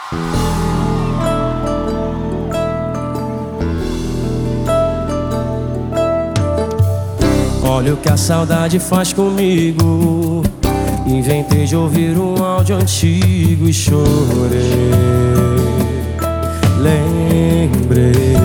Olha o que a saudade faz comigo. Inventei de ouvir um áudio antigo e chorei. Lembrei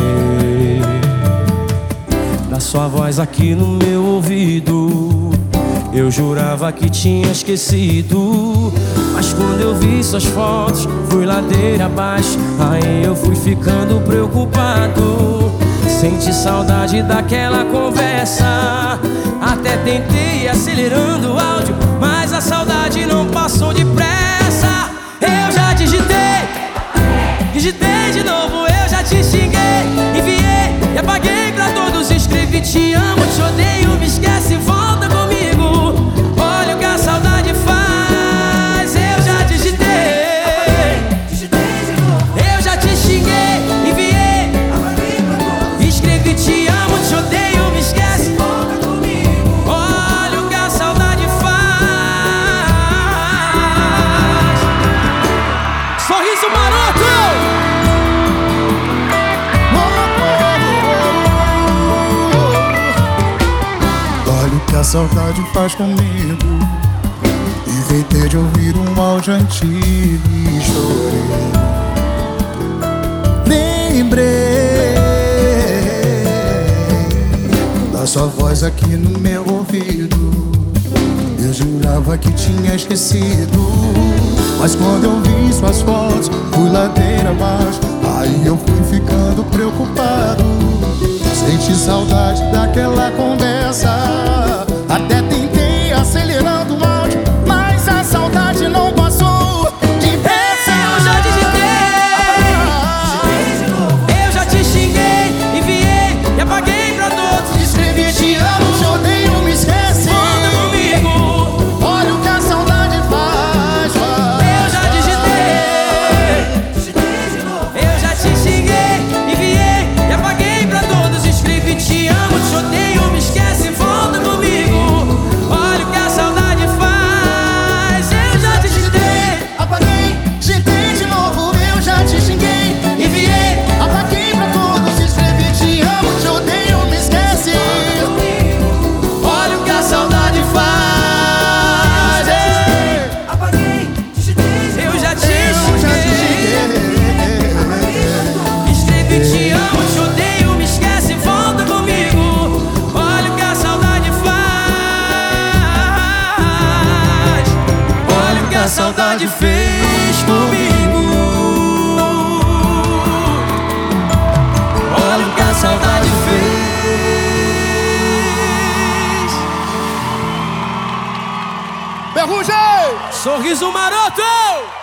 da sua voz aqui no meu ouvido. Eu jurava que tinha esquecido, mas quando eu vi suas fotos, fui ladeira abaixo. Aí eu fui ficando preocupado. Senti saudade daquela conversa. Até tentei ir acelerando o áudio, mas a saudade não passou depressa. Eu já digitei de novo, eu já te xinguei, enviei e apaguei pra todos. Escrevi te amo, te odeio, me esquece, volta comigo. Olha o que a saudade faz. Eu já digitei de novo, eu já te xinguei, enviei, escrevi te amo, te odeio, me esquece, volta comigo. Olha o que a saudade faz. Sorriso maroto! Olha o que a saudade faz comigo. Inventei de ouvir um áudio antigo e chorei. Lembrei da sua voz aqui no meu ouvido. Eu jurava que tinha esquecido, mas quando eu vi suas fotos, fui ladeira abaixo. Aí eu fui ficando preocupado. Senti saudade daquela conversa. Até tentei acelerando o áudio, mas a saudade não passou depressa. Eu já digitei de novo, eu já te xinguei, enviei e apaguei pra todos. Escrevi te amo, te odeio, me esquece, volta comigo. Olha o que a saudade faz. Eu já digitei de novo, eu já te xinguei, enviei e apaguei pra todos. Escrevi te amo, te odeio, me esquece, volta comigo. Olha o que a saudade faz. Eu já digitei, Apaguei, digitei de novo, eu já te xinguei, enviei, apaguei pra todos. Escrevi te amo, te odeio, me esquece. olha o que a saudade faz. Apaguei, digitei, Eu já te Eu já te xinguei, xinguei. escrevi te amo, te odeio, me esquece, volta comigo. Olha o que a saudade faz. Olha o que a saudade fez comigo. Olha o que a saudade fez. Ferrugem! Sorriso maroto!